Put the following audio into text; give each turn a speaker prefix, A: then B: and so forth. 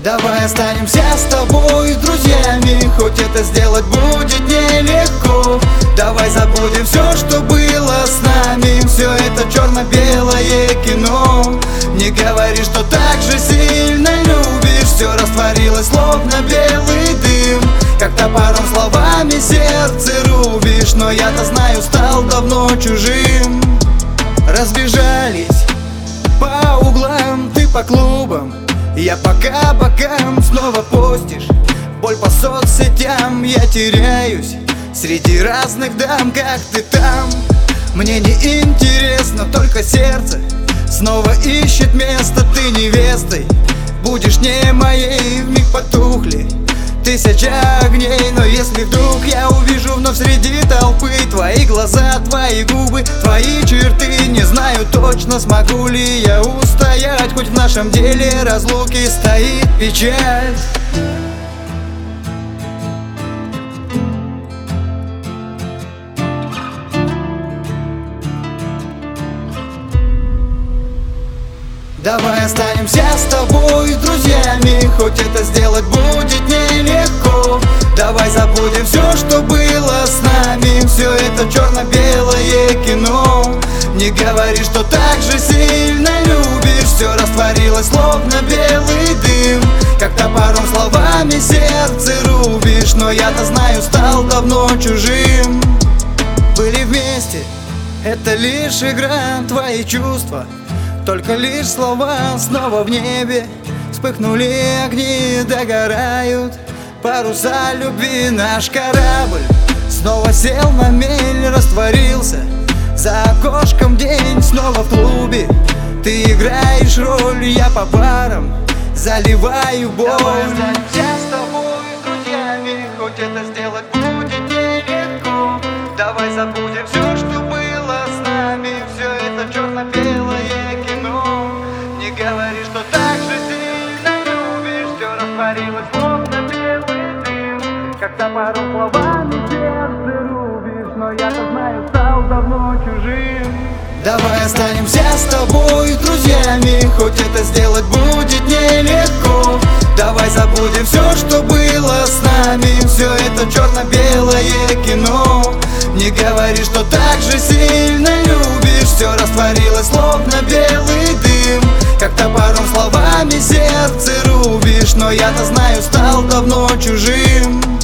A: Давай останемся с тобой друзьями, хоть это сделать будет нелегко. Давай забудем все, что было с нами, все это черно-белое кино. Не говори, что так же сильно любишь, все растворилось словно белый дым. Как топором словами сердце рубишь, но я-то знаю, стал давно чужим. Разбежались по углам, ты по клубам, я по кабакам. Снова постишь боль по соцсетям, я теряюсь среди разных дам. Как ты там? Мне не интересно, только сердце снова ищет место. Ты невестой будешь не моей, вмиг потухли тысяча огней. Но если вдруг я увижу вновь среди толпы твои глаза, твои губы, твои черты, не знаю точно, смогу ли я устоять, хоть в нашем деле разлуки стоит печаль. Давай останемся с тобой друзьями, хоть это сделать будет нелегко. Давай забудем все, что было с нами, все это черно-белое кино. Не говори, что так же сильно любишь, все растворилось словно белый дым. Как топором словами сердце рубишь, но я-то знаю, стал давно чужим. Были вместе, это лишь игра, твои чувства только лишь слова. Снова в небе вспыхнули огни, догорают паруса любви. Наш корабль снова сел на мель, растворился за окошком день. Снова в клубе ты играешь роль, я по барам заливаю боль. Давай останемся с тобой друзьями, хоть это сделать будет нелегко. Давай забудем все, что было с нами, все это черно-белое кино. Не говори, что так же сильно любишь, все растворилось словно белый дым. Как топором словами сердце рубишь, но я-то знаю, стал давно чужим. Давай останемся с тобой друзьями, хоть это сделать будет нелегко. Давай забудем все, что было с нами, все это черно-белое кино. Не говори, что так же сильно любишь, все растворилось словно белый дым. Как топором словами сердце рубишь, но я-то знаю, стал давно чужим.